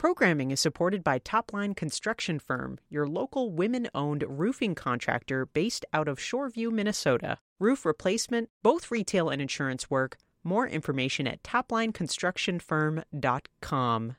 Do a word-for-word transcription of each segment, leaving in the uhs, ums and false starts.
Programming is supported by Topline Construction Firm, your local women-owned roofing contractor based out of Shoreview, Minnesota. Roof replacement, both retail and insurance work. More information at topline construction firm dot com.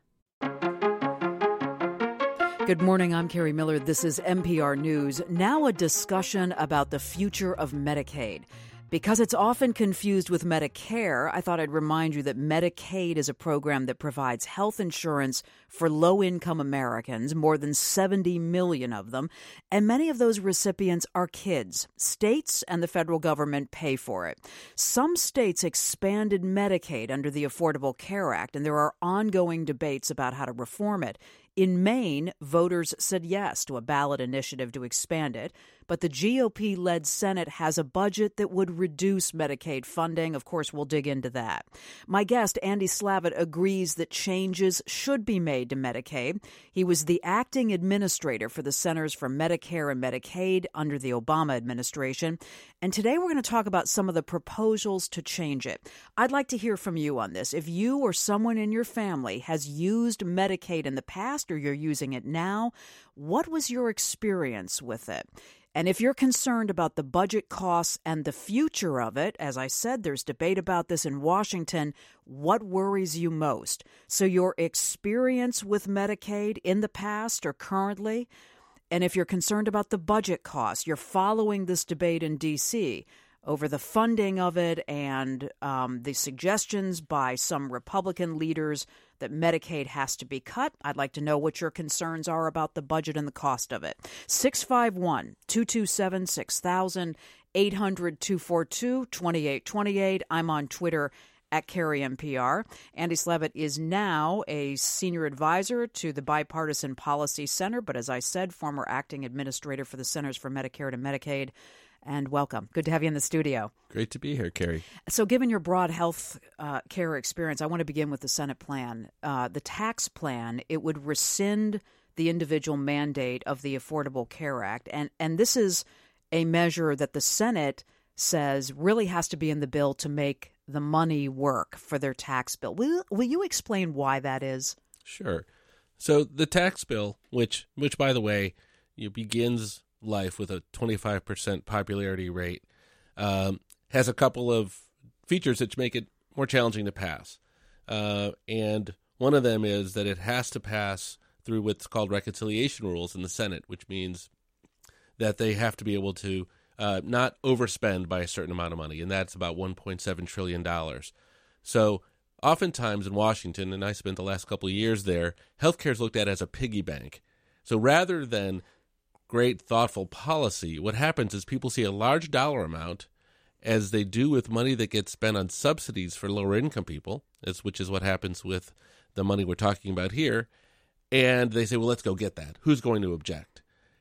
Good morning, I'm Carrie Miller. This is N P R News. Now a discussion about the future of Medicaid. Because it's often confused with Medicare, I thought I'd remind you that Medicaid is a program that provides health insurance for low-income Americans, more than seventy million of them, and many of those recipients are kids. States and the federal government pay for it. Some states expanded Medicaid under the Affordable Care Act, and there are ongoing debates about how to reform it. In Maine, voters said yes to a ballot initiative to expand it, but the G O P-led Senate has a budget that would reduce Medicaid funding. Of course, we'll dig into that. My guest, Andy Slavitt, agrees that changes should be made to Medicaid. He was the acting administrator for the Centers for Medicare and Medicaid under the Obama administration. And today we're going to talk about some of the proposals to change it. I'd like to hear from you on this. If you or someone in your family has used Medicaid in the past or you're using it now, what was your experience with it? And if you're concerned about the budget costs and the future of it, as I said, there's debate about this in Washington, what worries you most? So your experience with Medicaid in the past or currently, and if you're concerned about the budget costs, you're following this debate in D C over the funding of it and um, the suggestions by some Republican leaders that Medicaid has to be cut. I'd like to know what your concerns are about the budget and the cost of it. six five one, two two seven, six thousand, eight hundred, two four two, two eight two eight. I'm on Twitter at Carrie M P R. Andy Slavitt is now a senior advisor to the Bipartisan Policy Center, but as I said, former acting administrator for the Centers for Medicare and Medicaid. And welcome. Good to have you in the studio. Great to be here, Carrie. So given your broad health uh, care experience, I want to begin with the Senate plan. Uh, the tax plan, it would rescind the individual mandate of the Affordable Care Act. And, and this is a measure that the Senate says really has to be in the bill to make the money work for their tax bill. Will, will you explain why that is? Sure. So the tax bill, which, which by the way, you know, begins life with a twenty-five percent popularity rate, um, has a couple of features that make it more challenging to pass. Uh, and one of them is that it has to pass through what's called reconciliation rules in the Senate, which means that they have to be able to uh, not overspend by a certain amount of money, and that's about one point seven trillion dollars. So oftentimes in Washington, and I spent the last couple of years there, healthcare is looked at as a piggy bank. So rather than great, thoughtful policy, what happens is people see a large dollar amount, as they do with money that gets spent on subsidies for lower-income people, which is what happens with the money we're talking about here, and they say, well, let's go get that. Who's going to object?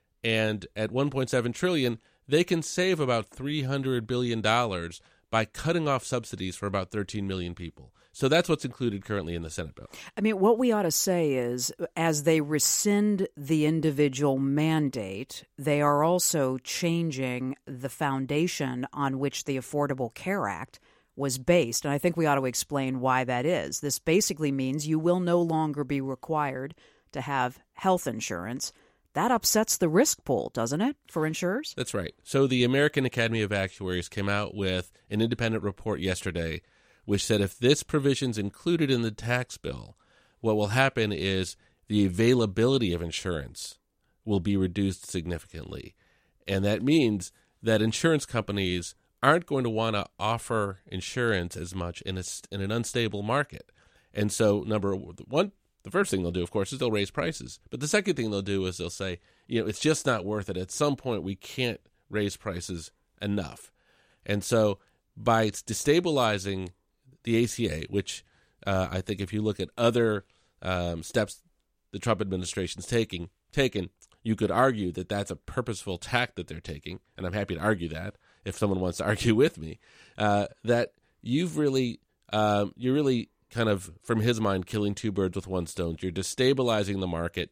And at one point seven trillion dollars, they can save about three hundred billion dollars by cutting off subsidies for about thirteen million people. So that's what's included currently in the Senate bill. I mean, what we ought to say is, as they rescind the individual mandate, they are also changing the foundation on which the Affordable Care Act was based. And I think we ought to explain why that is. This basically means you will no longer be required to have health insurance. That upsets the risk pool, doesn't it, for insurers? That's right. So the American Academy of Actuaries came out with an independent report yesterday which said if this provision's included in the tax bill, what will happen is the availability of insurance will be reduced significantly. And that means that insurance companies aren't going to want to offer insurance as much in, a, in an unstable market. And so, number one, the first thing they'll do, of course, is they'll raise prices. But the second thing they'll do is they'll say, you know, it's just not worth it. At some point, we can't raise prices enough. And so by destabilizing the A C A, which uh, I think if you look at other um, steps the Trump administration's taking, taken, you could argue that that's a purposeful tack that they're taking, and I'm happy to argue that if someone wants to argue with me, uh, that you've really, um, you're really kind of, from his mind, killing two birds with one stone. You're destabilizing the market.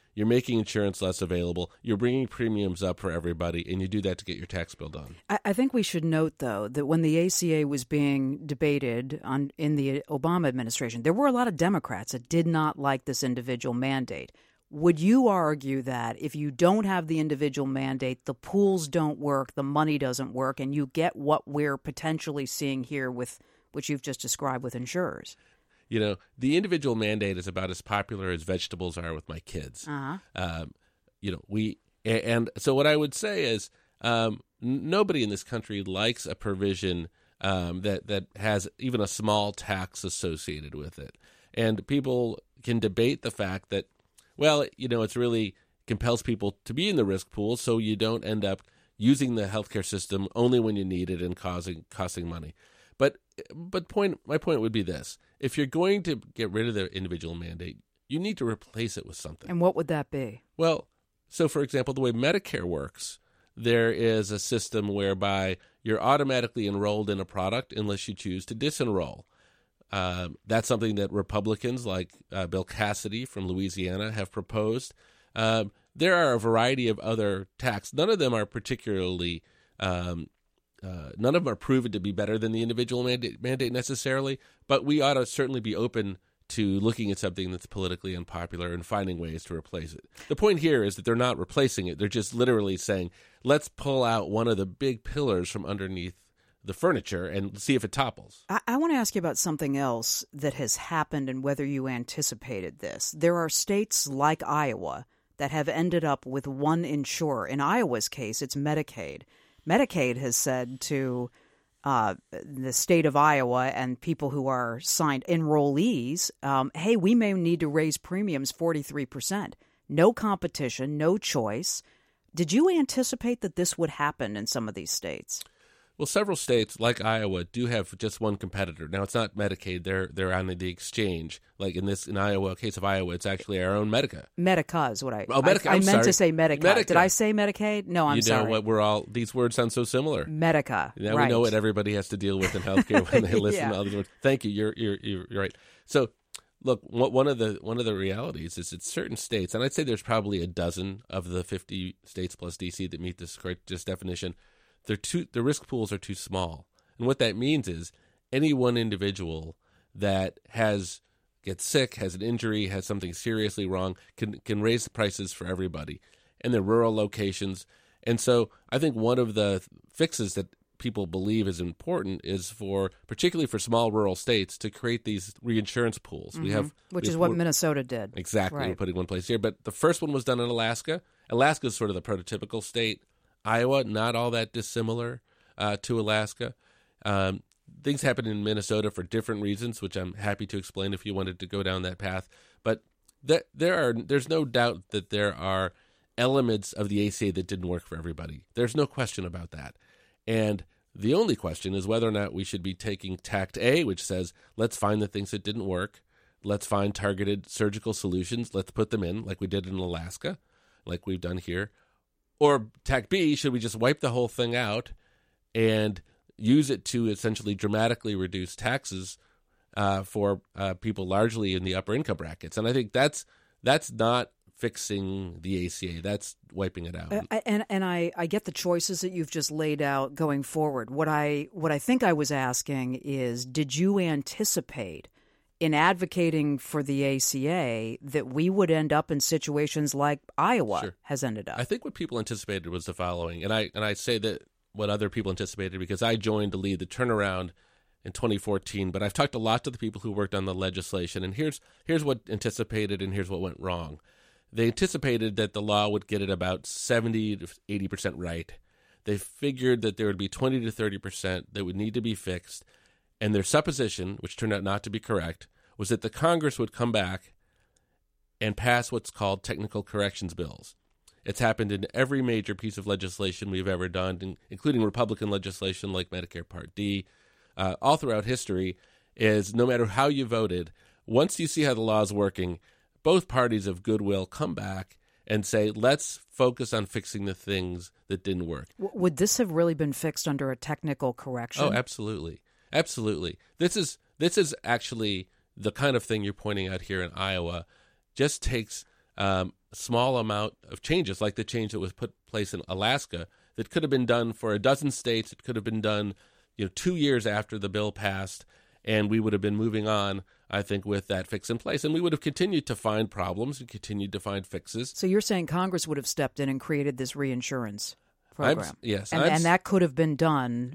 You're making insurance less available. You're bringing premiums up for everybody, and you do that to get your tax bill done. I, I think we should note, though, that when the A C A was being debated on in the Obama administration, there were a lot of Democrats that did not like this individual mandate. Would you argue that if you don't have the individual mandate, the pools don't work, the money doesn't work, and you get what we're potentially seeing here with which you've just described with insurers? You know, the individual mandate is about as popular as vegetables are with my kids. Uh-huh. Um, you know, we and so what I would say is um, n- nobody in this country likes a provision um, that that has even a small tax associated with it, and people can debate the fact that, well, you know, it's really compels people to be in the risk pool, so you don't end up using the healthcare system only when you need it and causing costing money. But but point my point would be this: if you're going to get rid of the individual mandate, you need to replace it with something. And what would that be? Well, so for example, the way Medicare works, there is a system whereby you're automatically enrolled in a product unless you choose to disenroll. Um, that's something that Republicans like uh, Bill Cassidy from Louisiana have proposed. Um, there are a variety of other tax. None of them are particularly, um, uh, none of them are proven to be better than the individual mandate, mandate necessarily, but we ought to certainly be open to looking at something that's politically unpopular and finding ways to replace it. The point here is that they're not replacing it. They're just literally saying, let's pull out one of the big pillars from underneath the furniture and see if it topples. I, I want to ask you about something else that has happened and whether you anticipated this. There are states like Iowa that have ended up with one insurer. In Iowa's case, it's Medicaid. Medicaid has said to uh, the state of Iowa and people who are signed enrollees, um, hey, we may need to raise premiums forty-three percent. No competition, no choice. Did you anticipate that this would happen in some of these states? Well, several states like Iowa do have just one competitor. Now, it's not Medicaid; they're they're on the exchange. Like in this, in Iowa, case of Iowa, it's actually our own Medica. Medica is what I. Oh, Medica. I, I I'm meant sorry. to say Medica. Medica. Did I say Medicaid? No, I'm you sorry. You know what? We're all these words sound so similar. Medica. Now right. we know what everybody has to deal with in healthcare when they listen yeah. to all these words. Thank you. You're you're you're right. So, look, one of the one of the realities is that certain states, and I'd say there's probably a dozen of the fifty states plus D C that meet this correct this definition. They're too the risk pools are too small. And what that means is any one individual that has gets sick, has an injury, has something seriously wrong, can can raise the prices for everybody. And they're rural locations. And so I think one of the fixes that people believe is important is for, particularly for small rural states, to create these reinsurance pools. Mm-hmm. We have Which we is have, what Minnesota did. Exactly. Right. We're putting one place here. But the first one was done in Alaska. Alaska is sort of the prototypical state. Iowa, not all that dissimilar uh, to Alaska. Um, things happen in Minnesota for different reasons, which I'm happy to explain if you wanted to go down that path. But that there are, there's no doubt that there are elements of the A C A that didn't work for everybody. There's no question about that. And the only question is whether or not we should be taking tact A, which says, let's find the things that didn't work. Let's find targeted surgical solutions. Let's put them in like we did in Alaska, like we've done here. Or tact B, should we just wipe the whole thing out and use it to essentially dramatically reduce taxes uh, for uh, people largely in the upper income brackets? And I think that's that's not fixing the A C A. That's wiping it out. Uh, and and I, I get the choices that you've just laid out going forward. What I what I think I was asking is, did you anticipate in advocating for the A C A that we would end up in situations like Iowa Sure. has ended up? I think what people anticipated was the following, and I and I say that what other people anticipated because I joined to lead the turnaround in twenty fourteen, but I've talked a lot to the people who worked on the legislation, and here's here's what anticipated and here's what went wrong. They anticipated that the law would get it about seventy to eighty percent right. They figured that there would be twenty to thirty percent that would need to be fixed, and their supposition, which turned out not to be correct, was that the Congress would come back and pass what's called technical corrections bills. It's happened in every major piece of legislation we've ever done, including Republican legislation like Medicare Part D. Uh, all throughout history is no matter how you voted, once you see how the law is working, both parties of goodwill come back and say, let's focus on fixing the things that didn't work. W- would this have really been fixed under a technical correction? Oh, absolutely. Absolutely. This is this is actually the kind of thing you're pointing out here in Iowa. Just takes um, small amount of changes, like the change that was put place in Alaska, that could have been done for a dozen states. It could have been done, you know, two years after the bill passed, and we would have been moving on, I think, with that fix in place. And we would have continued to find problems and continued to find fixes. So you're saying Congress would have stepped in and created this reinsurance program? I'm, yes. And, I'm, and that could have been done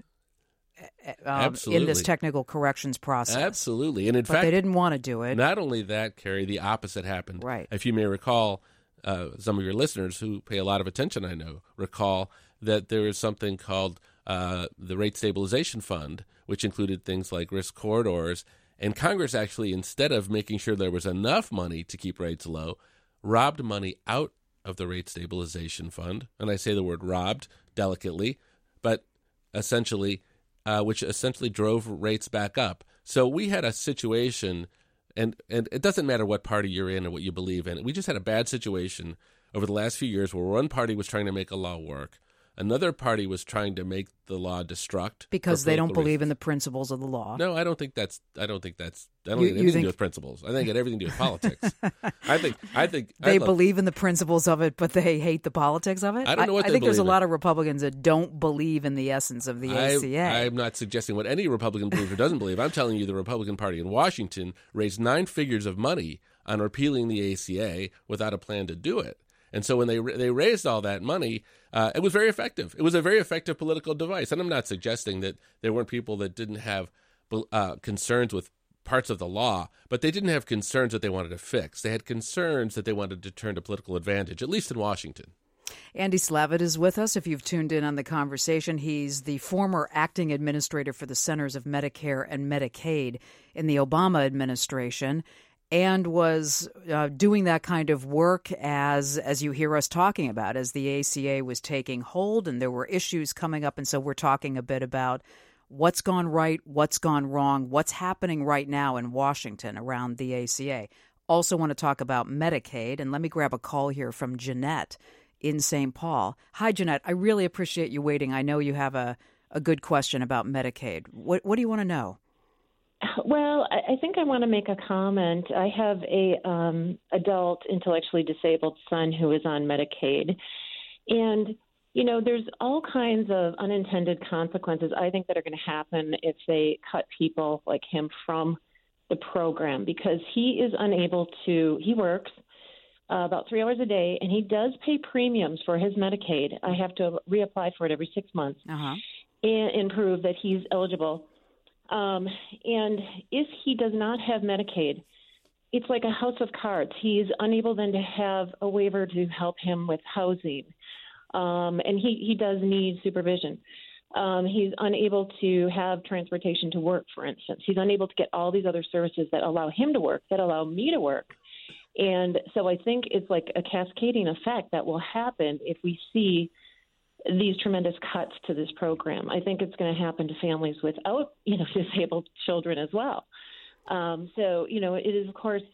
um, in this technical corrections process. Absolutely. And in but fact, they didn't want to do it. Not only that, Carrie, the opposite happened. Right. If you may recall, uh, some of your listeners who pay a lot of attention, I know, recall that there is something called uh, the Rate Stabilization Fund, which included things like risk corridors. And Congress actually, instead of making sure there was enough money to keep rates low, robbed money out of the Rate Stabilization Fund. And I say the word robbed delicately, but essentially, uh, which essentially drove rates back up. So we had a situation, and, and it doesn't matter what party you're in or what you believe in. We just had a bad situation over the last few years where one party was trying to make a law work. Another party was trying to make the law destruct because they don't believe reasons. in the principles of the law. No, I don't think that's. I don't think that's. I don't You- think it you has anything to think- do with principles. I think it had everything to do with politics. I think. I think They I love- believe in the principles of it, but they hate the politics of it? I don't know what I they think there's a believe in. lot of Republicans that don't believe in the essence of the A C A. I, I'm not suggesting what any Republican believes or doesn't believe. I'm telling you the Republican Party in Washington raised nine figures of money on repealing the A C A without a plan to do it. And so when they they raised all that money, uh, it was very effective. It was a very effective political device. And I'm not suggesting that there weren't people that didn't have uh, concerns with parts of the law, but they didn't have concerns that they wanted to fix. They had concerns that they wanted to turn to political advantage, at least in Washington. Andy Slavitt is with us. If you've tuned in on the conversation, he's the former acting administrator for the Centers of Medicare and Medicaid in the Obama administration, and was uh, doing that kind of work as as you hear us talking about, as the A C A was taking hold and there were issues coming up. And so we're talking a bit about what's gone right, what's gone wrong, what's happening right now in Washington around the A C A. Also want to talk about Medicaid. And let me grab a call here from Jeanette in Saint Paul. Hi, Jeanette. I really appreciate you waiting. I know you have a, a good question about Medicaid. What, what do you want to know? Well, I think I want to make a comment. I have a um, adult intellectually disabled son who is on Medicaid, and you know, there's all kinds of unintended consequences I think that are going to happen if they cut people like him from the program, because he is unable to. He works uh, about three hours a day, and he does pay premiums for his Medicaid. I have to reapply for it every six months Uh-huh. and, and prove that he's eligible. Um, and if he does not have Medicaid, it's like a house of cards. He's unable then to have a waiver to help him with housing. Um, and he, he does need supervision. Um, he's unable to have transportation to work, for instance. He's unable to get all these other services that allow him to work, that allow me to work. And so I think it's like a cascading effect that will happen if we see these tremendous cuts to this program. I think it's going to happen to families without, you know, disabled children as well. Um, so, you know, it is, of course,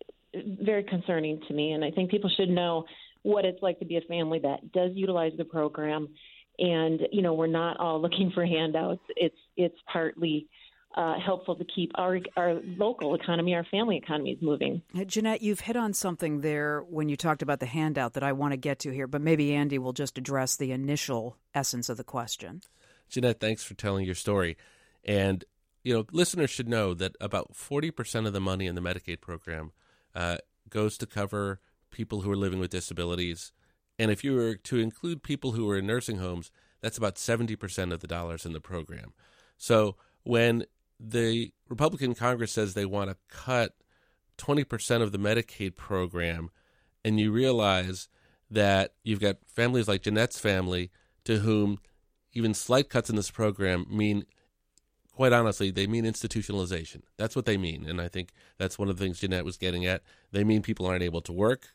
very concerning to me. And I think people should know what it's like to be a family that does utilize the program. And, you know, we're not all looking for handouts. It's it's partly uh, helpful to keep our our local economy, our family economies moving. Jeanette, you've hit on something there when you talked about the handout that I want to get to here, but maybe Andy will just address the initial essence of the question. Jeanette, thanks for telling your story. And, you know, listeners should know that about forty percent of the money in the Medicaid program uh, goes to cover people who are living with disabilities. And if you were to include people who are in nursing homes, that's about seventy percent of the dollars in the program. So when the Republican Congress says they want to cut twenty percent of the Medicaid program, and you realize that you've got families like Jeanette's family to whom even slight cuts in this program mean, quite honestly, they mean institutionalization. That's what they mean. And I think that's one of the things Jeanette was getting at. They mean people aren't able to work.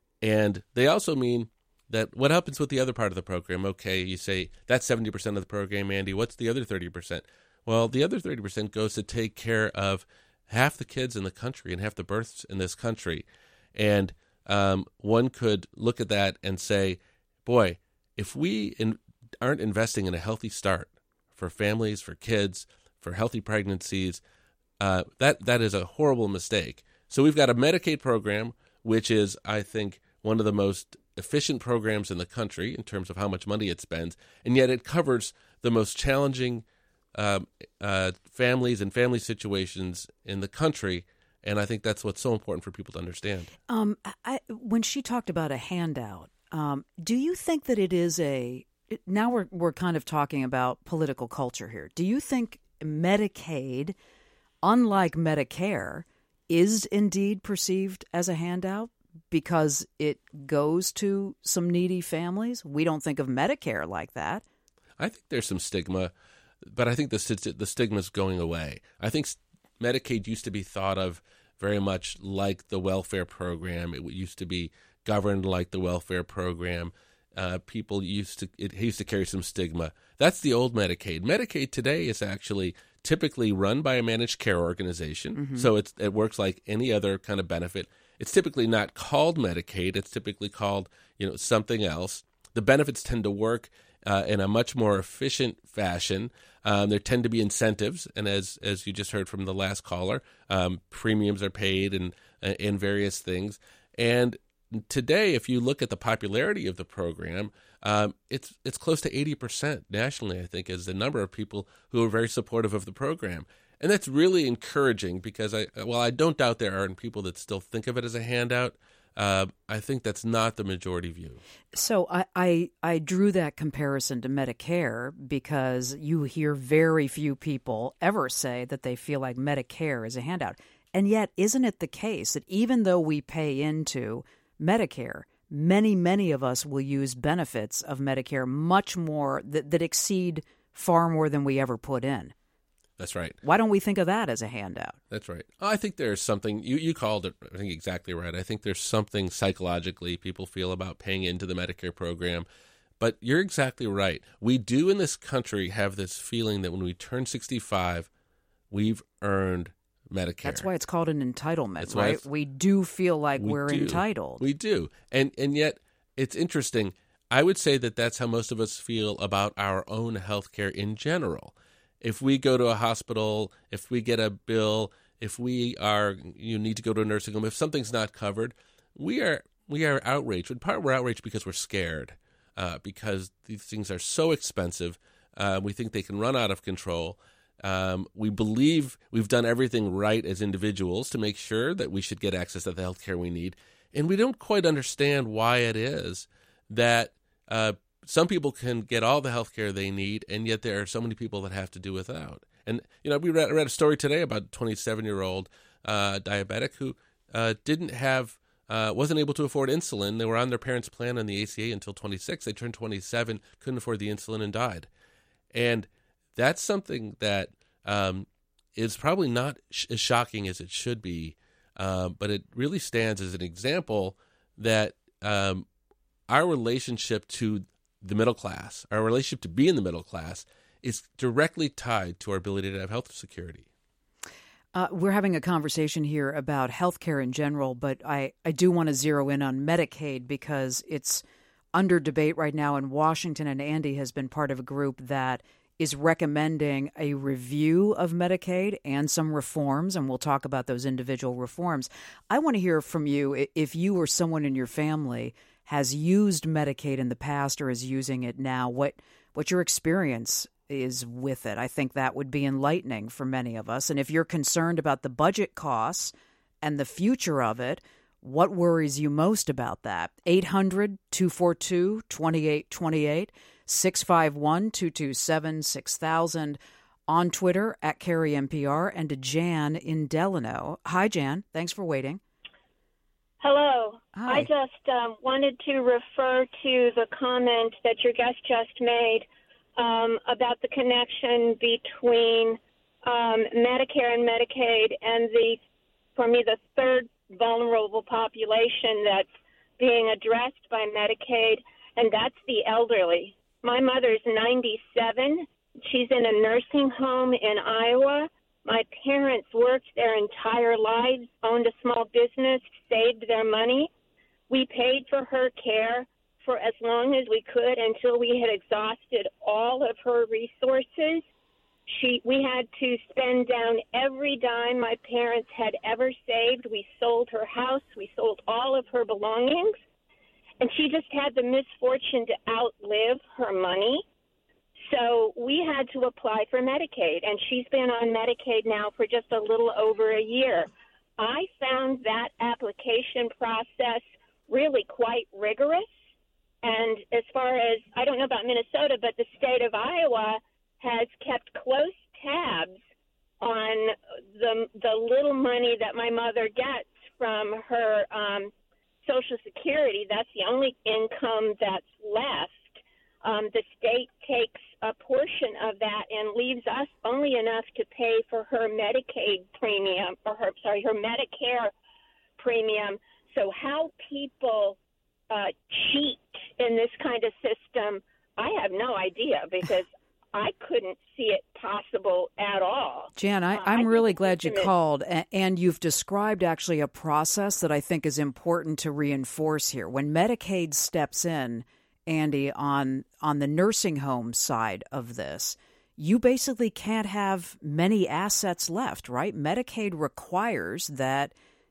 And they also mean that what happens with the other part of the program? Okay, you say that's seventy percent of the program, Andy. What's the other thirty percent? Well, the other thirty percent goes to take care of half the kids in the country and half the births in this country. And um, one could look at that and say, boy, if we in, aren't investing in a healthy start for families, for kids, for healthy pregnancies, uh, that that is a horrible mistake. So we've got a Medicaid program, which is, I think, one of the most efficient programs in the country in terms of how much money it spends, and yet it covers the most challenging um, uh, families and family situations in the country. And I think that's what's so important for people to understand. Um, I, when she talked about a handout, um, do you think that it is a – now we're we're kind of talking about political culture here. Do you think Medicaid, unlike Medicare, is indeed perceived as a handout because it goes to some needy families? We don't think of Medicare like that. I think there's some stigma, but I think the, the stigma is going away. I think Medicaid used to be thought of very much like the welfare program. It used to be governed like the welfare program. Uh, people used to it used to carry some stigma. That's the old Medicaid. Medicaid today is actually typically run by a managed care organization, mm-hmm. so it's, it works like any other kind of benefit. It's typically not called Medicaid. It's typically called you know something else. The benefits tend to work uh, in a much more efficient fashion. Um, there tend to be incentives, and as as you just heard from the last caller, um, premiums are paid and in various things. And today, if you look at the popularity of the program, um, it's it's close to eighty percent nationally, I think, is the number of people who are very supportive of the program. And that's really encouraging because, I well, I don't doubt there are people that still think of it as a handout. Uh, I think that's not the majority view. So I, I I drew that comparison to Medicare because you hear very few people ever say that they feel like Medicare is a handout. And yet, isn't it the case that even though we pay into Medicare, many, many of us will use benefits of Medicare much more that, that exceed far more than we ever put in? That's right. Why don't we think of that as a handout? That's right. I think there's something, you, you called it, I think exactly right. I think there's something psychologically people feel about paying into the Medicare program. But you're exactly right. We do in this country have this feeling that when we turn sixty-five, we've earned Medicare. That's why it's called an entitlement, That's right? We do feel like we we're do. entitled. We do. And and yet it's interesting. I would say that that's how most of us feel about our own health care in general. If we go to a hospital, if we get a bill, if we are you need to go to a nursing home, if something's not covered, we are we are outraged. In part, we're outraged because we're scared, uh, because these things are so expensive. Uh, we think they can run out of control. Um, we believe we've done everything right as individuals to make sure that we should get access to the health care we need. And we don't quite understand why it is that uh, some people can get all the health care they need, and yet there are so many people that have to do without. And, you know, we read, read a story today about a twenty-seven-year-old uh, diabetic who uh, didn't have, uh, wasn't able to afford insulin. They were on their parents' plan on the A C A until twenty-six. They turned twenty-seven, couldn't afford the insulin, and died. And that's something that um, is probably not sh- as shocking as it should be, uh, but it really stands as an example that um, our relationship to the middle class, our relationship to be in the middle class, is directly tied to our ability to have health security. Uh, we're having a conversation here about health care in general, but I, I do want to zero in on Medicaid because it's under debate right now in Washington, and Andy has been part of a group that is recommending a review of Medicaid and some reforms, and we'll talk about those individual reforms. I want to hear from you if you or someone in your family has used Medicaid in the past or is using it now, what what your experience is with it. I think that would be enlightening for many of us. And if you're concerned about the budget costs and the future of it, what worries you most about that? eight hundred, two four two, two eight two eight, six five one, two two seven, six thousand, on Twitter at Carrie N P R, and to Jan in Delano. Hi, Jan. Thanks for waiting. Hello. Hi. I just um, wanted to refer to the comment that your guest just made um, about the connection between um, Medicare and Medicaid and the, for me, the third vulnerable population that's being addressed by Medicaid, and that's the elderly. My mother's ninety-seven. She's in a nursing home in Iowa. My parents worked their entire lives, owned a small business, saved their money. We paid for her care for as long as we could until we had exhausted all of her resources. She, we had to spend down every dime my parents had ever saved. We sold her house. We sold all of her belongings. and she just had the misfortune to outlive her money. So we had to apply for Medicaid, and she's been on Medicaid now for just a little over a year. I found that application process really quite rigorous. And as far as, I don't know about Minnesota, but the state of Iowa has kept close tabs on the the little money that my mother gets from her um, Social Security. That's the only income that's left. Um, the state takes a portion of that and leaves us only enough to pay for her Medicaid premium, or her, sorry, her Medicare premium. So how people uh, cheat in this kind of system, I have no idea, because I couldn't see it possible at all. Jan, I, uh, I'm I really glad you is- called, and you've described actually a process that I think is important to reinforce here. When Medicaid steps in, Andy, on on the nursing home side of this, you basically can't have many assets left, right? Medicaid requires that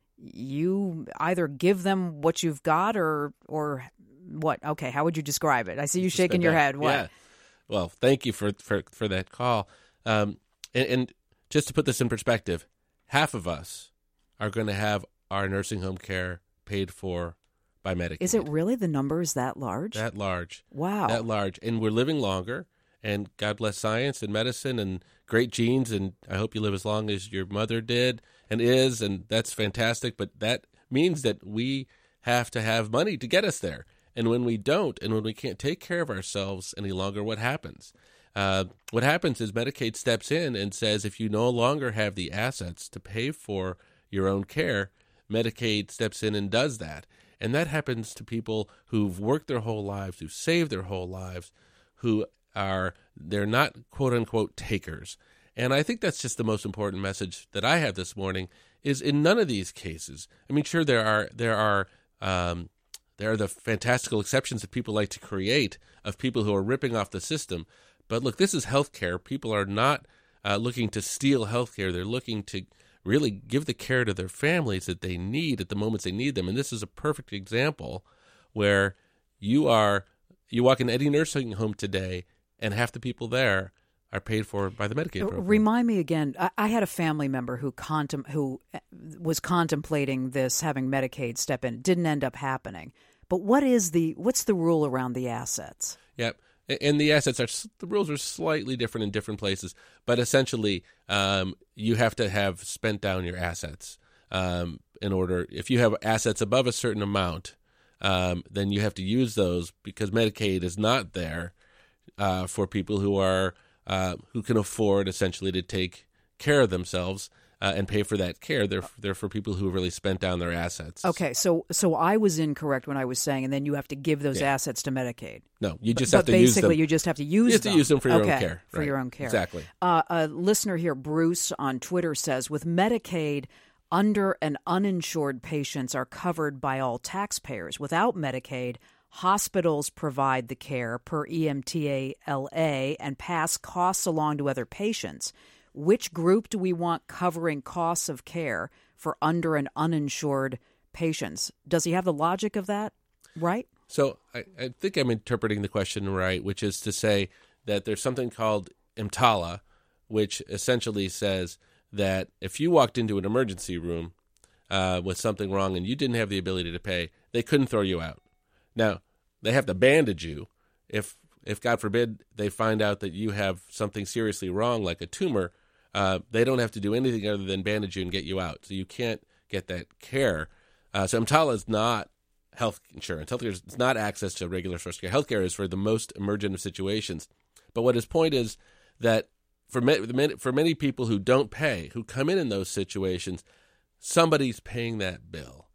you either give them what you've got or or what? Okay, how would you describe it? I see you shaking your head. What? Yeah. Well, thank you for for, for that call. Um, and, and just to put this in perspective, half of us are going to have our nursing home care paid for by Medicaid. Is it really? The number is that large? That large. Wow. That large. And we're living longer, and God bless science and medicine and great genes, and I hope you live as long as your mother did and is, and that's fantastic, but that means that we have to have money to get us there. And when we don't, and when we can't take care of ourselves any longer, what happens? Uh, what happens is Medicaid steps in and says, if you no longer have the assets to pay for your own care, Medicaid steps in and does that. And that happens to people who've worked their whole lives, who've saved their whole lives, who are, they're not quote unquote takers. And I think that's just the most important message that I have this morning is in none of these cases. I mean, sure, there are, there are, um, there are the fantastical exceptions that people like to create of people who are ripping off the system. But look, this is healthcare. People are not uh, looking to steal healthcare. They're looking to really give the care to their families that they need at the moments they need them. And this is a perfect example where you are, you walk in any nursing home today and half the people there are paid for by the Medicaid program. Remind me again, I, I had a family member who contem- who was contemplating this, having Medicaid step in. It didn't end up happening. But what is the, what's the rule around the assets? Yep. And the assets are, the rules are slightly different in different places, but essentially um, you have to have spent down your assets um, in order, if you have assets above a certain amount, um, then you have to use those because Medicaid is not there uh, for people who are, uh, who can afford essentially to take care of themselves. Uh, and pay for that care. They're they're for people who really spent down their assets. Okay, so so I was incorrect when I was saying, and then you have to give those yeah. assets to Medicaid. No, you just but, have to but use them. basically, you just have to use you have them. to use them for your okay, own care. For right. your own care. Exactly. Uh, a listener here, Bruce, on Twitter says, with Medicaid, under and uninsured patients are covered by all taxpayers. Without Medicaid, hospitals provide the care per E M T A L A and pass costs along to other patients. Which group do we want covering costs of care for under and uninsured patients? Does he have the logic of that right? So I, I think I'm interpreting the question right, which is to say that there's something called EMTALA, which essentially says that if you walked into an emergency room uh, with something wrong and you didn't have the ability to pay, they couldn't throw you out. Now, they have to bandage you. If, if God forbid, they find out that you have something seriously wrong, like a tumor, Uh, they don't have to do anything other than bandage you and get you out. So you can't get that care. Uh, so EMTALA is not health insurance. Healthcare is not access to regular source care. Healthcare is for the most emergent of situations. But what his point is that for many, for many people who don't pay, who come in in those situations, somebody's paying that bill.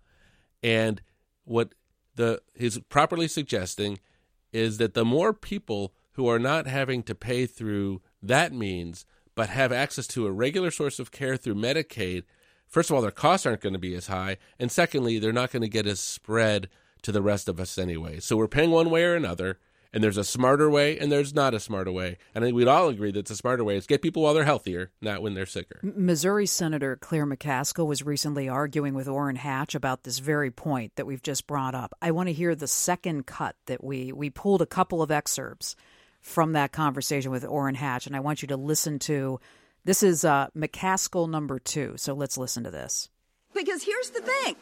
And what the he's properly suggesting is that the more people who are not having to pay through that means but have access to a regular source of care through Medicaid, first of all, their costs aren't going to be as high, and secondly, they're not going to get as spread to the rest of us anyway. So we're paying one way or another, And there's a smarter way, and there's not a smarter way. And I think we'd all agree that the smarter way is get people while they're healthier, not when they're sicker. Missouri Senator Claire McCaskill was recently arguing with Orrin Hatch about this very point that we've just brought up. I want to hear the second cut that we, we pulled a couple of excerpts from that conversation with Orrin Hatch, and I want you to listen to. This is uh, McCaskill number two, so let's listen to this. Because here's the thing.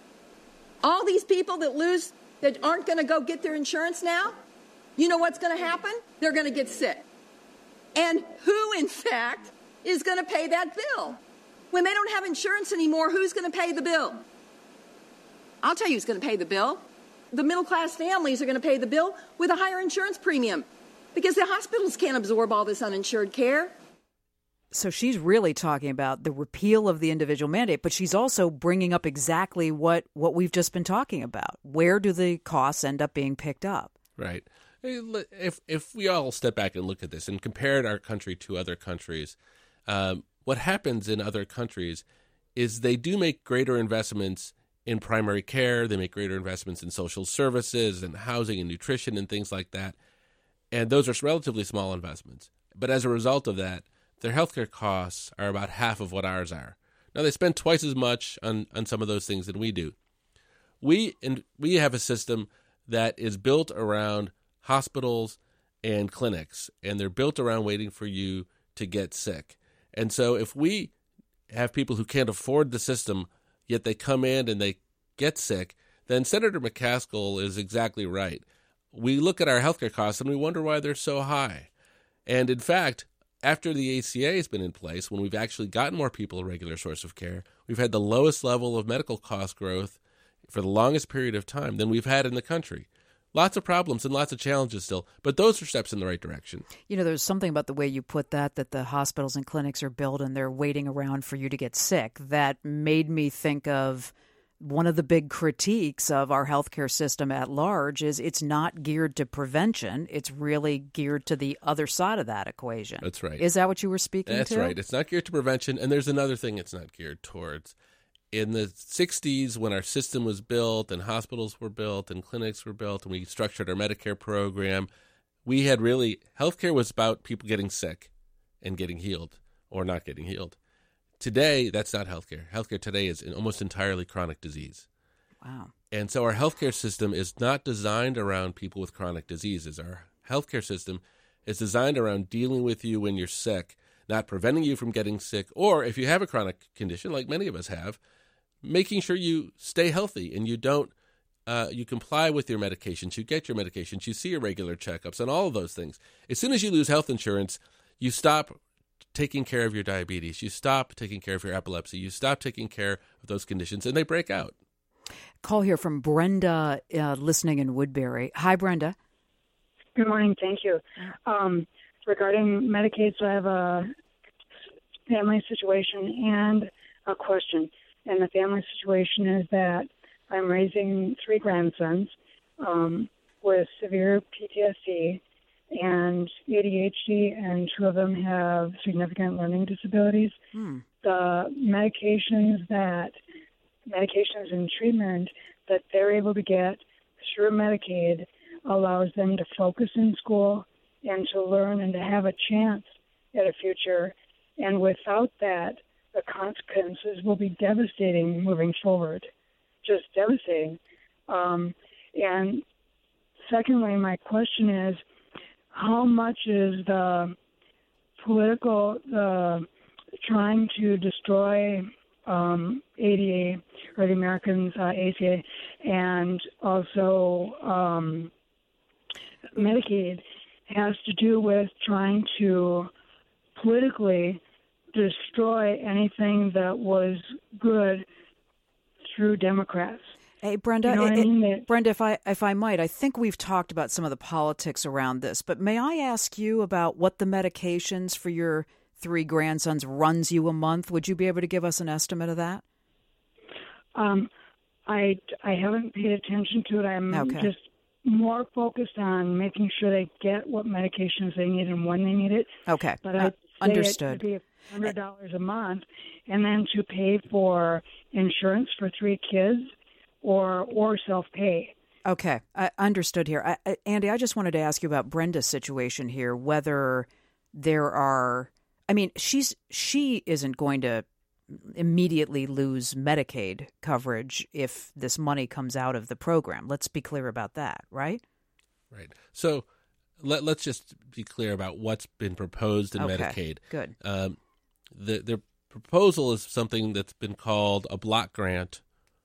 All these people that lose, that aren't going to go get their insurance now, you know what's going to happen? They're going to get sick. And who, in fact, is going to pay that bill? When they don't have insurance anymore, who's going to pay the bill? I'll tell you who's going to pay the bill. The middle-class families are going to pay the bill with a higher insurance premium because the hospitals can't absorb all this uninsured care. So she's really talking about the repeal of the individual mandate, but she's also bringing up exactly what, what we've just been talking about. Where do the costs end up being picked up? Right. If if we all step back and look at this and compare our country to other countries, um, what happens in other countries is they do make greater investments in primary care. They make greater investments in social services and housing and nutrition and things like that. And those are relatively small investments. But as a result of that, their healthcare costs are about half of what ours are. Now, they spend twice as much on, on some of those things than we do. We and we have a system that is built around hospitals and clinics, and they're built around waiting for you to get sick. And so if we have people who can't afford the system, yet they come in and they get sick, then Senator McCaskill is exactly right. We look at our healthcare costs and we wonder why they're so high. And in fact, after the A C A has been in place, when we've actually gotten more people a regular source of care, we've had the lowest level of medical cost growth for the longest period of time than we've had in the country. Lots of problems and lots of challenges still, but those are steps in the right direction. You know, there's something about the way you put that, that the hospitals and clinics are built and they're waiting around for you to get sick, that made me think of one of the big critiques of our healthcare system at large is it's not geared to prevention. It's really geared to the other side of that equation. That's right. Is that what you were speaking That's to? That's right. It's not geared to prevention, and there's another thing it's not geared towards. In the sixties, when our system was built and hospitals were built and clinics were built and we structured our Medicare program, we had really, healthcare was about people getting sick and getting healed or not getting healed. Today, that's not healthcare. Healthcare today is almost entirely chronic disease. Wow. And so our healthcare system is not designed around people with chronic diseases. Our healthcare system is designed around dealing with you when you're sick, not preventing you from getting sick, or if you have a chronic condition, like many of us have, making sure you stay healthy and you don't, uh, you comply with your medications, you get your medications, you see your regular checkups and all of those things. As soon as you lose health insurance, you stop taking care of your diabetes, you stop taking care of your epilepsy, you stop taking care of those conditions, and they break out. Call here from Brenda, uh, listening in Woodbury. Hi, Brenda. Good morning. Thank you. Um, regarding Medicaid, so I have a family situation and a question. And the family situation is that I'm raising three grandsons um, with severe P T S D and A D H D, and two of them have significant learning disabilities. Hmm. The medications that, medications and treatment that they're able to get through Medicaid allows them to focus in school and to learn and to have a chance at a future. And without that, the consequences will be devastating moving forward, just devastating. Um, and secondly, my question is, how much is the political, uh, trying to destroy um, A D A, or the Americans, uh, A C A, and also um, Medicaid, has to do with trying to politically destroy anything that was good through Democrats. Hey, Brenda, you know it, I mean? it, Brenda, if I if I might, I think we've talked about some of the politics around this, but may I ask you about what the medications for your three grandsons runs you a month? Would you be able to give us an estimate of that? Um, I, I haven't paid attention to it. I'm okay. just more focused on making sure they get what medications they need and when they need it. Okay, but uh, I understood. It would be one hundred dollars a month, and then to pay for insurance for three kids or or self-pay. Okay, I understood here. I, I, Andy, I just wanted to ask you about Brenda's situation here, whether there are, I mean, she's she isn't going to immediately lose Medicaid coverage if this money comes out of the program. Let's be clear about that, right? Right. So let, let's just be clear about what's been proposed in okay, Medicaid. Good. Um, the, the proposal is something that's been called a block grant,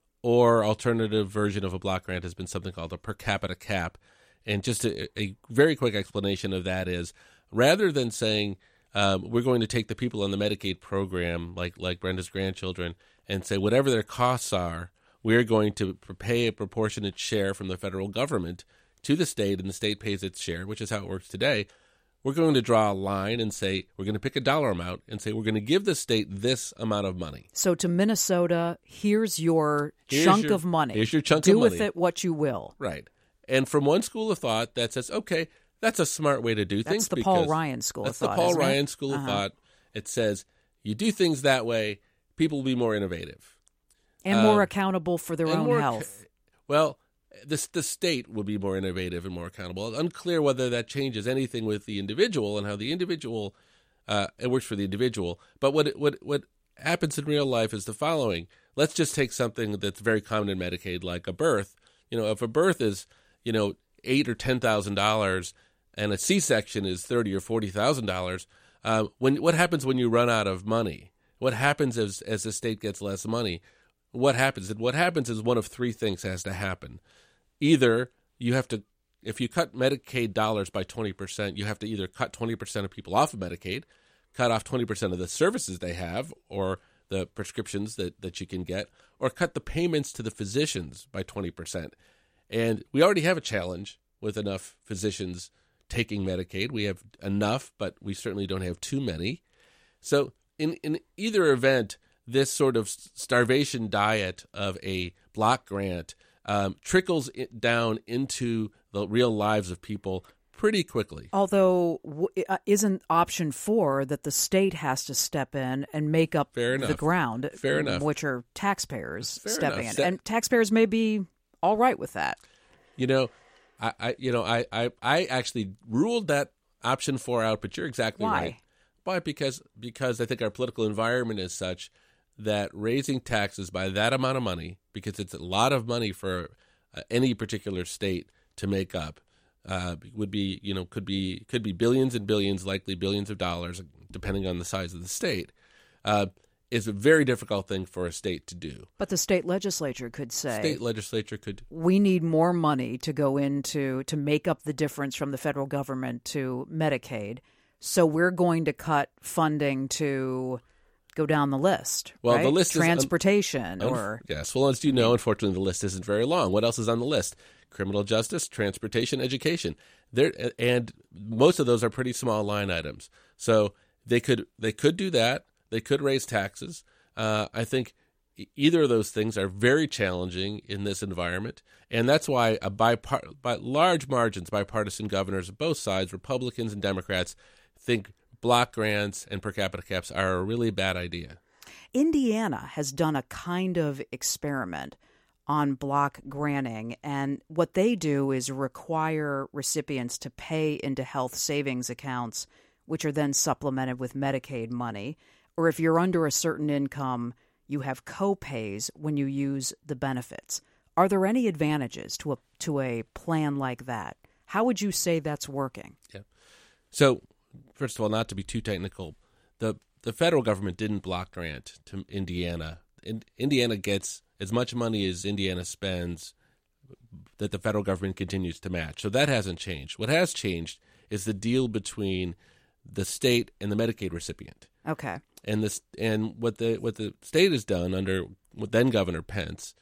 or alternative version of a block grant has been something called a per capita cap. And just a, a very quick explanation of that is, rather than saying um, we're going to take the people on the Medicaid program, like like Brenda's grandchildren, and say whatever their costs are, we're going to pay a proportionate share from the federal government to the state, and the state pays its share, which is how it works today. We're going to draw a line and say we're going to pick a dollar amount and say we're going to give the state this amount of money. So to Minnesota, here's your here's chunk your, of money. Here's your chunk Do of money. with it what you will. Right. And from one school of thought that says, okay, that's a smart way to do that's things. That's the Paul Ryan school That's of thought, the Paul isn't Ryan it? school uh-huh. of thought. It says you do things that way, people will be more innovative. And more um, accountable for their own more, health. Well, the, the state will be more innovative and more accountable. It's unclear whether that changes anything with the individual and how the individual, uh, it works for the individual. But what what what happens in real life is the following. Let's just take something that's very common in Medicaid, like a birth. You know, if a birth is, you know, eight or ten thousand dollars, and a C-section is thirty or forty thousand dollars, uh, when what happens when you run out of money? What happens as as the state gets less money? What happens? And what happens is one of three things has to happen. Either you have to, if you cut Medicaid dollars by twenty percent, you have to either cut twenty percent of people off of Medicaid, cut off twenty percent of the services they have or the prescriptions that, that you can get, or cut the payments to the physicians by twenty percent. And we already have a challenge with enough physicians taking Medicaid. We have enough, but we certainly don't have too many. So in, in either event, this sort of starvation diet of a block grant um, trickles it down into the real lives of people pretty quickly. Although, w- isn't option four that the state has to step in and make up Fair the enough. ground, Fair enough. which are taxpayers Fair stepping enough. in. And taxpayers may be all right with that. You know, I, I you know, I, I, I actually ruled that option four out, but you're exactly Why? right. Why? Because because I think our political environment is such that raising taxes by that amount of money, because it's a lot of money for uh, any particular state to make up, uh, would be, you know, could be could be billions and billions, likely billions of dollars, depending on the size of the state, uh, is a very difficult thing for a state to do. But the state legislature could say, State legislature could. we need more money to go into to make up the difference from the federal government to Medicaid, so we're going to cut funding to go down the list. Well, right? the list transportation is un- or yes. Well, as you know, unfortunately, the list isn't very long. What else is on the list? Criminal justice, transportation, education. There, and most of those are pretty small line items. So they could they could do that. They could raise taxes. Uh, I think either of those things are very challenging in this environment, and that's why a bipart- by large margins, bipartisan governors of both sides, Republicans and Democrats, think block grants and per capita caps are a really bad idea. Indiana has done a kind of experiment on block granting, and what they do is require recipients to pay into health savings accounts, which are then supplemented with Medicaid money, or if you're under a certain income, you have co-pays when you use the benefits. Are there any advantages to a to a plan like that? How would you say that's working? Yeah. So, first of all, not to be too technical, the the federal government didn't block grant to Indiana. In, Indiana gets as much money as Indiana spends that the federal government continues to match. So that hasn't changed. What has changed is the deal between the state and the Medicaid recipient. Okay. And this and what the what the state has done under then Governor Pence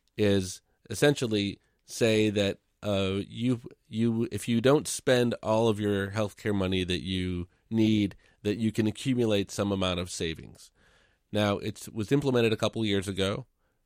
is essentially say that uh, you you if you don't spend all of your health care money that you need, that you can accumulate some amount of savings. Now, it was implemented a couple years ago.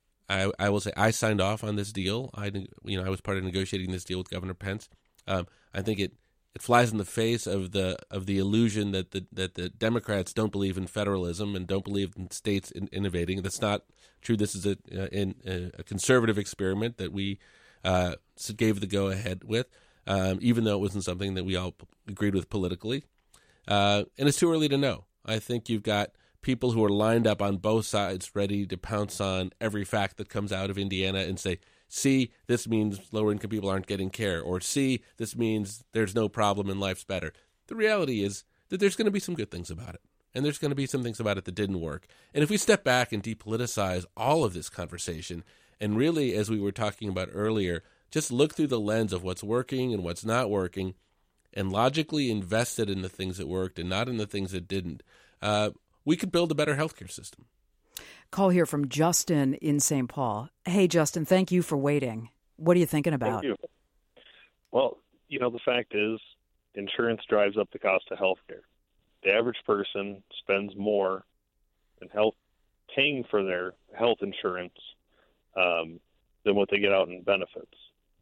I, I will say I signed off on this deal. I you know I was part of negotiating this deal with Governor Pence. Um, I think it. It flies in the face of the of the illusion that the that the Democrats don't believe in federalism and don't believe in states in innovating. That's not true. This is a in, a conservative experiment that we uh, gave the go-ahead with, um, even though it wasn't something that we all agreed with politically. Uh, and it's too early to know. I think you've got people who are lined up on both sides ready to pounce on every fact that comes out of Indiana and say, see, this means lower-income people aren't getting care, or see, this means there's no problem and life's better. The reality is that there's going to be some good things about it, and there's going to be some things about it that didn't work. And if we step back and depoliticize all of this conversation, and really, as we were talking about earlier, just look through the lens of what's working and what's not working, and logically invest it in the things that worked and not in the things that didn't, uh, we could build a better healthcare system. Call here from Justin in Saint Paul. Hey, Justin, thank you for waiting. What are you thinking about? Thank you. Well, you know, the fact is insurance drives up the cost of health care. The average person spends more in health, paying for their health insurance um, than what they get out in benefits.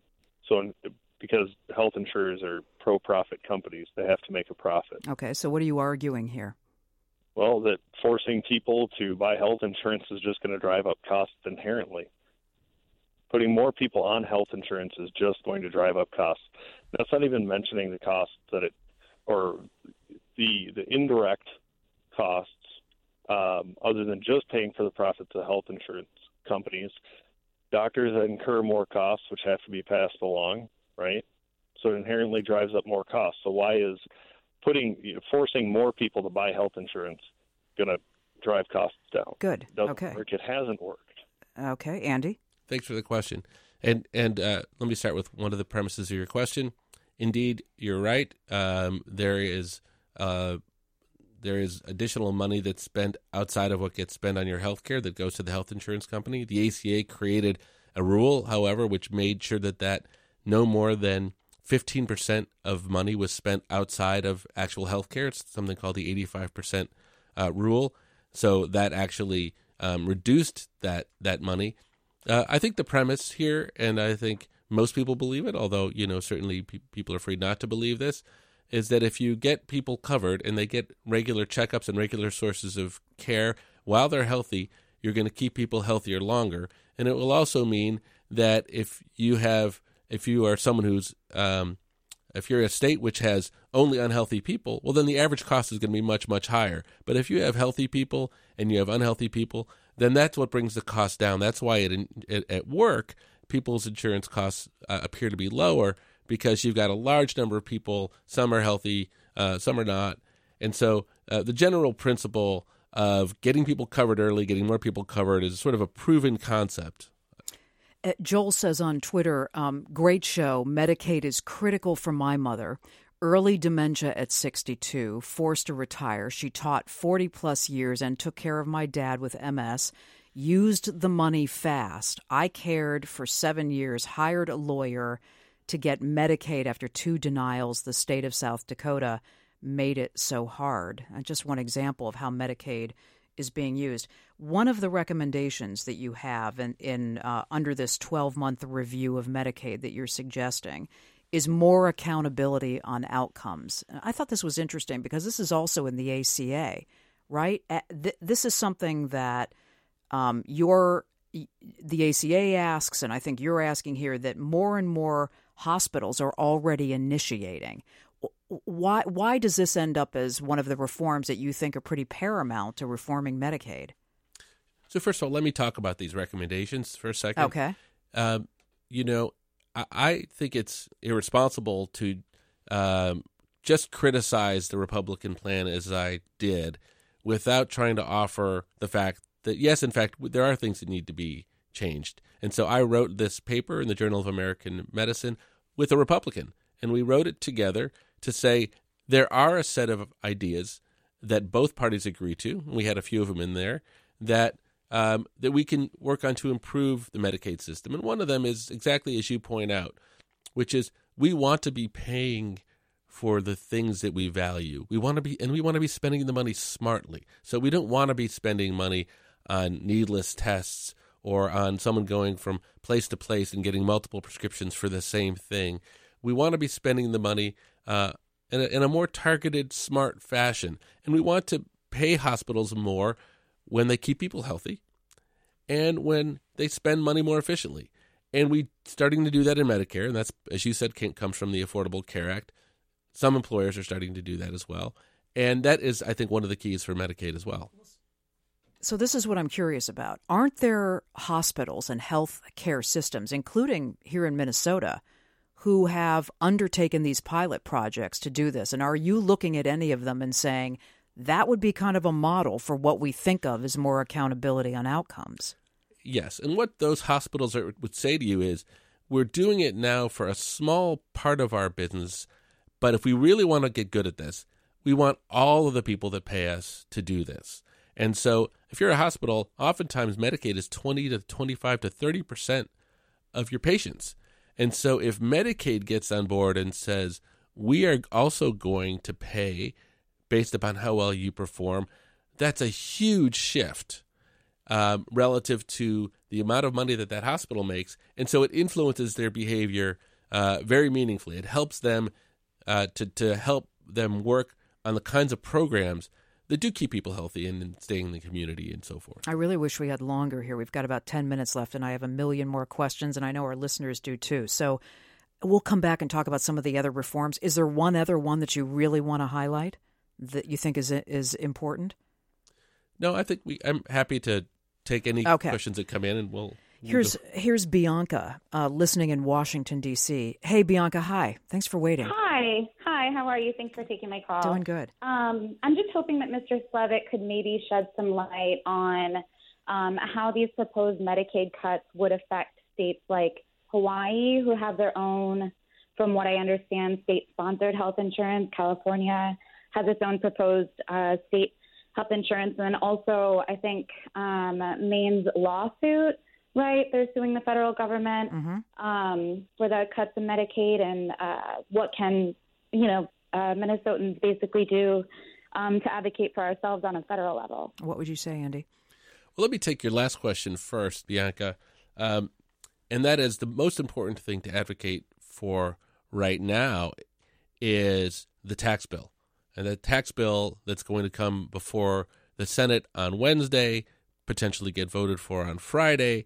So because health insurers are pro-profit companies, they have to make a profit. Okay, so what are you arguing here? Well, that forcing people to buy health insurance is just going to drive up costs inherently. Putting more people on health insurance is just going to drive up costs. That's not even mentioning the costs that it, or the the indirect costs, um, other than just paying for the profits of health insurance companies. Doctors incur more costs, which have to be passed along, right? So it inherently drives up more costs. So why is putting you know, forcing more people to buy health insurance going to drive costs down? Good. It doesn't okay. work. It hasn't worked. Okay, Andy. Thanks for the question. And and uh, let me start with one of the premises of your question. Indeed, you're right. Um, there is uh, there is additional money that's spent outside of what gets spent on your health care that goes to the health insurance company. The A C A created a rule, however, which made sure that that no more than fifteen percent of money was spent outside of actual health care. It's something called the eighty-five percent uh, rule. So that actually um, reduced that that money. Uh, I think the premise here, and I think most people believe it, although, you know, certainly pe- people are free not to believe this, is that if you get people covered and they get regular checkups and regular sources of care while they're healthy, you're going to keep people healthier longer. And it will also mean that if you have, if you are someone who's, um, if you're a state which has only unhealthy people, well, then the average cost is going to be much, much higher. But if you have healthy people and you have unhealthy people, then that's what brings the cost down. That's why it, it, at work, people's insurance costs uh, appear to be lower, because you've got a large number of people. Some are healthy, uh, some are not. And so uh, the general principle of getting people covered early, getting more people covered, is sort of a proven concept. Uh, Joel says on Twitter, um, great show. Medicaid is critical for my mother. Early dementia at sixty-two, forced to retire. She taught forty plus years and took care of my dad with M S. Used the money fast. I cared for seven years, hired a lawyer to get Medicaid after two denials. The state of South Dakota made it so hard. And just one example of how Medicaid is being used. One of the recommendations that you have in, in uh, under this twelve-month review of Medicaid that you're suggesting is more accountability on outcomes. I thought this was interesting because this is also in the A C A, right? This is something that um, your the A C A asks, and I think you're asking here, that more and more hospitals are already initiating. Why why does this end up as one of the reforms that you think are pretty paramount to reforming Medicaid? So first of all, let me talk about these recommendations for a second. Okay. Um, you know, I, I think it's irresponsible to um, just criticize the Republican plan as I did without trying to offer the fact that, yes, in fact, there are things that need to be changed. And so I wrote this paper in the Journal of American Medicine with a Republican, and we wrote it together to say there are a set of ideas that both parties agree to, and we had a few of them in there, that um, that we can work on to improve the Medicaid system. And one of them is exactly as you point out, which is we want to be paying for the things that we value. We want to be, and we want to be spending the money smartly. So we don't want to be spending money on needless tests or on someone going from place to place and getting multiple prescriptions for the same thing. We want to be spending the money uh, in, a, in a more targeted, smart fashion. And we want to pay hospitals more when they keep people healthy and when they spend money more efficiently. and we starting to do that in Medicare, and that's, as you said, can, comes from the Affordable Care Act. Some employers are starting to do that as well. And that is, I think, one of the keys for Medicaid as well. So this is what I'm curious about. Aren't there hospitals and health care systems, including here in Minnesota, who have undertaken these pilot projects to do this? And are you looking at any of them and saying that would be kind of a model for what we think of as more accountability on outcomes? Yes. And what those hospitals are, would say to you is, we're doing it now for a small part of our business, but if we really want to get good at this, we want all of the people that pay us to do this. And so if you're a hospital, oftentimes Medicaid is twenty to twenty-five to thirty percent of your patients. And so if Medicaid gets on board and says, we are also going to pay based upon how well you perform, that's a huge shift um, relative to the amount of money that that hospital makes. And so it influences their behavior uh, very meaningfully. It helps them uh, to, to help them work on the kinds of programs that do keep people healthy and, and staying in the community and so forth. I really wish we had longer here. We've got about ten minutes left, and I have a million more questions, and I know our listeners do too. So we'll come back and talk about some of the other reforms. Is there one other one that you really want to highlight that you think is is important? No, I think we. I'm happy to take any okay. questions that come in, and we'll. we'll here's go. here's Bianca uh, listening in Washington, D C Hey, Bianca. Hi. Thanks for waiting. Hi. Hi. How are you? Thanks for taking my call. Doing good. Um, I'm just hoping that Mister Slevik could maybe shed some light on um, how these proposed Medicaid cuts would affect states like Hawaii, who have their own, from what I understand, state-sponsored health insurance. California has its own proposed uh, state health insurance. And then also, I think um, Maine's lawsuit, right? They're suing the federal government mm-hmm. um, for the cuts in Medicaid, and uh, what can, you know, uh, Minnesotans basically do um, to advocate for ourselves on a federal level. What would you say, Andy? Well, let me take your last question first, Bianca. Um, and that is, the most important thing to advocate for right now is the tax bill. And the tax bill that's going to come before the Senate on Wednesday, potentially get voted for on Friday.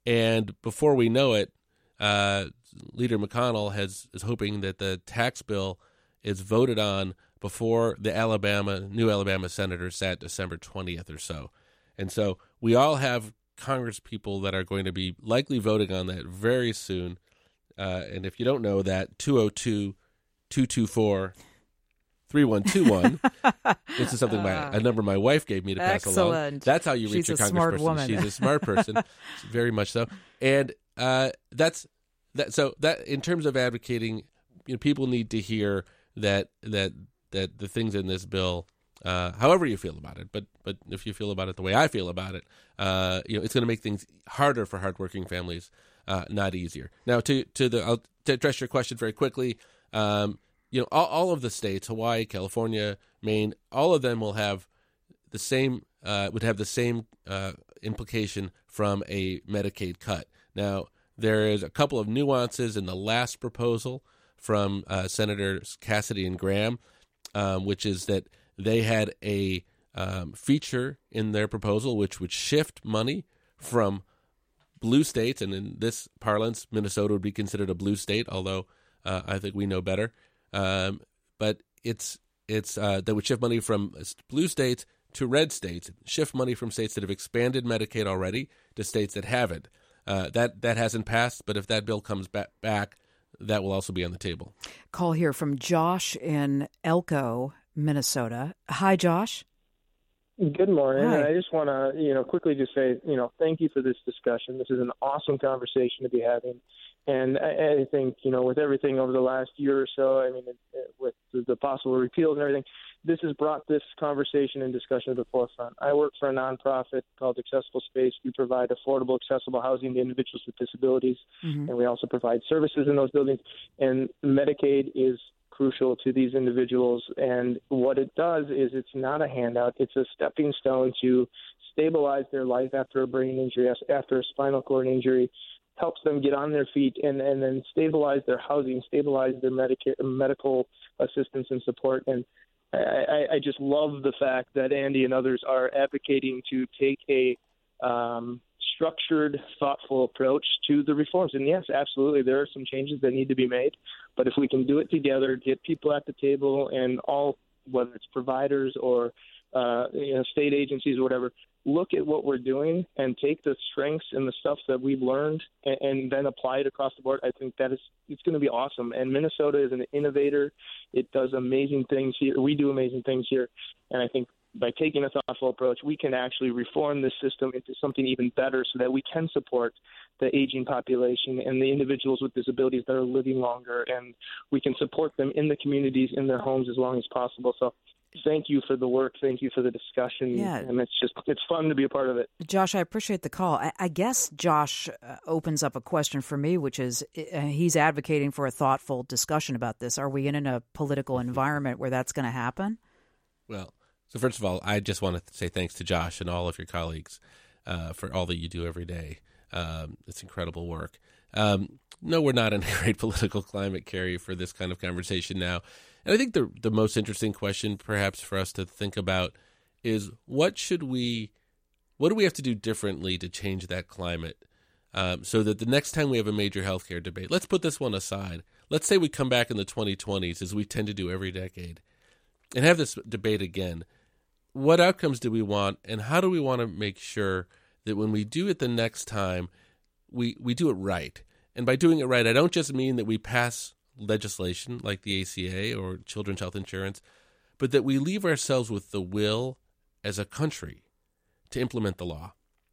And before we know it, uh, Leader McConnell has is hoping that the tax bill is voted on before the Alabama new Alabama senators sat December twentieth or so. And so we all have Congress people that are going to be likely voting on that very soon. Uh, and if you don't know that, two oh two, two two four, three one two one. This is something my, a number my wife gave me to pass Excellent. along. That's how you reach She's your a smart congressperson. woman. She's a smart person, very much so. And uh, that's that. So that in terms of advocating, you know, people need to hear that that that the things in this bill, uh, however you feel about it, but but if you feel about it the way I feel about it, uh, you know, it's going to make things harder for hardworking families, uh, not easier. Now, to to the I'll, to address your question very quickly. Um, You know, all, all of the states, Hawaii, California, Maine, all of them will have the same, uh, would have the same uh, implication from a Medicaid cut. Now, there is a couple of nuances in the last proposal from uh, Senators Cassidy and Graham, um, which is that they had a um, feature in their proposal which would shift money from blue states, and in this parlance, Minnesota would be considered a blue state, although uh, I think we know better. Um, but it's it's uh, that would shift money from blue states to red states, shift money from states that have expanded Medicaid already to states that haven't. Uh, that that hasn't passed, but if that bill comes back, back, that will also be on the table. Call here from Josh in Elko, Minnesota. Hi, Josh. Good morning. Hi. And I just want to, you know, quickly just say, you know, thank you for this discussion. This is an awesome conversation to be having. And I, I think, you know, with everything over the last year or so, I mean, it, it, with the, the possible repeals and everything, this has brought this conversation and discussion to the forefront. I work for a nonprofit called Accessible Space. We provide affordable, accessible housing to individuals with disabilities, Mm-hmm. and we also provide services in those buildings. And Medicaid is crucial to these individuals. And what it does is it's not a handout. It's a stepping stone to stabilize their life after a brain injury, after a spinal cord injury, helps them get on their feet and, and then stabilize their housing, stabilize their medica- medical assistance and support. And I, I just love the fact that Andy and others are advocating to take a um, structured, thoughtful approach to the reforms. And yes, absolutely, there are some changes that need to be made. But if we can do it together, get people at the table, and all, whether it's providers or uh, you know, state agencies or whatever, look at what we're doing and take the strengths and the stuff that we've learned and, and then apply it across the board, I think that is it's going to be awesome. And Minnesota is an innovator. It does amazing things here. We do amazing things here. And I think by taking a thoughtful approach, we can actually reform this system into something even better so that we can support the aging population and the individuals with disabilities that are living longer, and we can support them in the communities, in their homes as long as possible. So thank you for the work. Thank you for the discussion. Yeah. And it's just, it's fun to be a part of it. Josh, I appreciate the call. I, I guess Josh uh, opens up a question for me, which is uh, he's advocating for a thoughtful discussion about this. Are we in, in a political environment where that's going to happen? Well, so first of all, I just want to say thanks to Josh and all of your colleagues uh, for all that you do every day. Um, it's incredible work. Um, no, we're not in a great political climate, Carrie, for this kind of conversation now. And I think the the most interesting question perhaps for us to think about is what should we, what do we have to do differently to change that climate um, so that the next time we have a major healthcare debate, let's put this one aside. Let's say we come back in the twenty twenties, as we tend to do every decade, and have this debate again. What outcomes do we want, and how do we want to make sure that when we do it the next time, we, we do it right? And by doing it right, I don't just mean that we pass legislation like the A C A or children's health insurance, but that we leave ourselves with the will as a country to implement the law.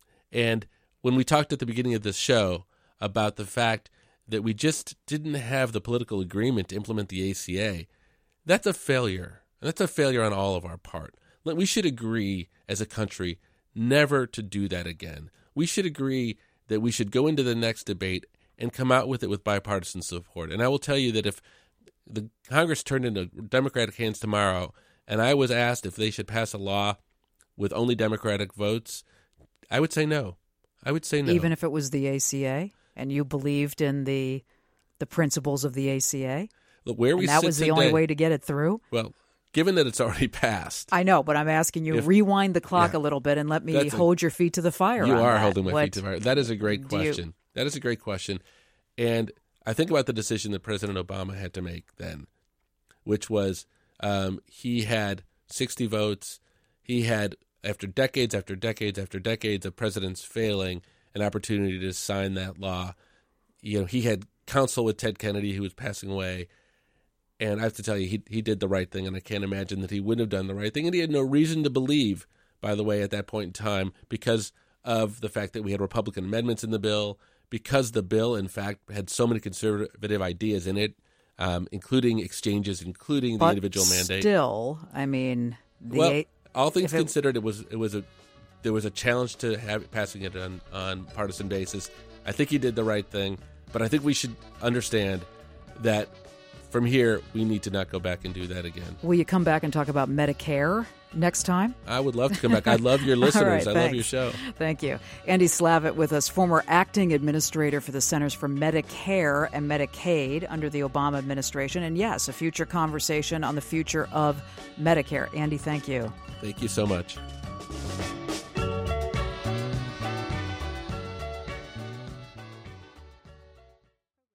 And when we talked at the beginning of this show about the fact that we just didn't have the political agreement to implement the A C A, that's a failure. And that's a failure on all of our part. We should agree as a country never to do that again. We should agree that we should go into the next debate and come out with it with bipartisan support. And I will tell you that if the Congress turned into Democratic hands tomorrow and I was asked if they should pass a law with only Democratic votes, I would say no. I would say no. Even if it was the A C A and you believed in the the principles of the A C A? Look, where and we that sit was the today, only way to get it through? Well, given that it's already passed. I know, but I'm asking you, if, rewind the clock yeah, a little bit and let me hold a, your feet to the fire. You on are that. holding my what, feet to the fire. That is a great question. You, that is a great question. And I think about the decision that President Obama had to make then, which was um, he had sixty votes. He had, after decades after decades after decades of presidents failing, an opportunity to sign that law. You know, he had counsel with Ted Kennedy, who was passing away. And I have to tell you, he he did the right thing, and I can't imagine that he wouldn't have done the right thing. And he had no reason to believe, by the way, at that point in time, because of the fact that we had Republican amendments in the bill, because the bill, in fact, had so many conservative ideas in it, um, including exchanges, including the but individual mandate. Still, I mean, the well, eight, all things it, considered, it was it was a there was a challenge to have passing it on on partisan basis. I think he did the right thing, but I think we should understand that. From here, we need to not go back and do that again. Will you come back and talk about Medicare next time? I would love to come back. I love your listeners. right, I love your show. Thank you. Andy Slavitt with us, former acting administrator for the Centers for Medicare and Medicaid under the Obama administration. And yes, a future conversation on the future of Medicare. Andy, thank you. Thank you so much.